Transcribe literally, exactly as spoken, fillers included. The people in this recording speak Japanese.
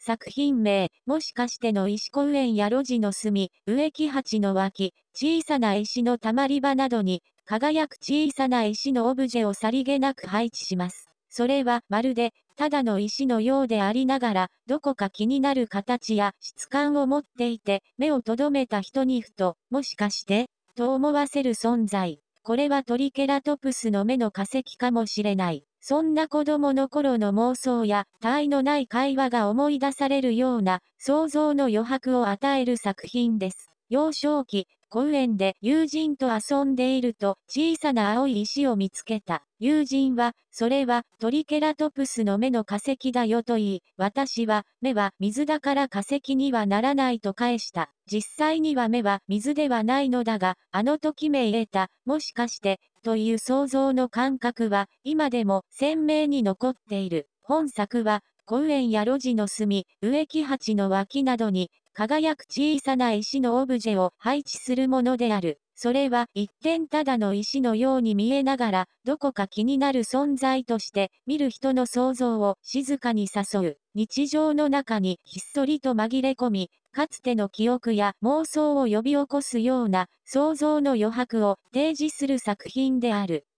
作品名、もしかしての石公園や路地の隅、植木鉢の脇、小さな石の溜まり場などに、輝く小さな石のオブジェをさりげなく配置します。それはまるで、ただの石のようでありながら、どこか気になる形や質感を持っていて、目を留めた人にふと、もしかして、と思わせる存在。これはトリケラトプスの目の化石かもしれない。そんな子供の頃の妄想や、他愛のない会話が思い出されるような、想像の余白を与える作品です。幼少期、公園で友人と遊んでいると小さな青い石を見つけた。友人は、それはトリケラトプスの目の化石だよと言い、私は、目は水だから化石にはならないと返した。実際には目は水ではないのだが、あの時めいた、もしかして、という想像の感覚は、今でも鮮明に残っている。本作は、公園や路地の隅、植木鉢の脇などに、輝く小さな石のオブジェを配置するものである。それは一見ただの石のように見えながら、どこか気になる存在として、見る人の想像を静かに誘う。日常の中にひっそりと紛れ込み、かつての記憶や妄想を呼び起こすような想像の余白を提示する作品である。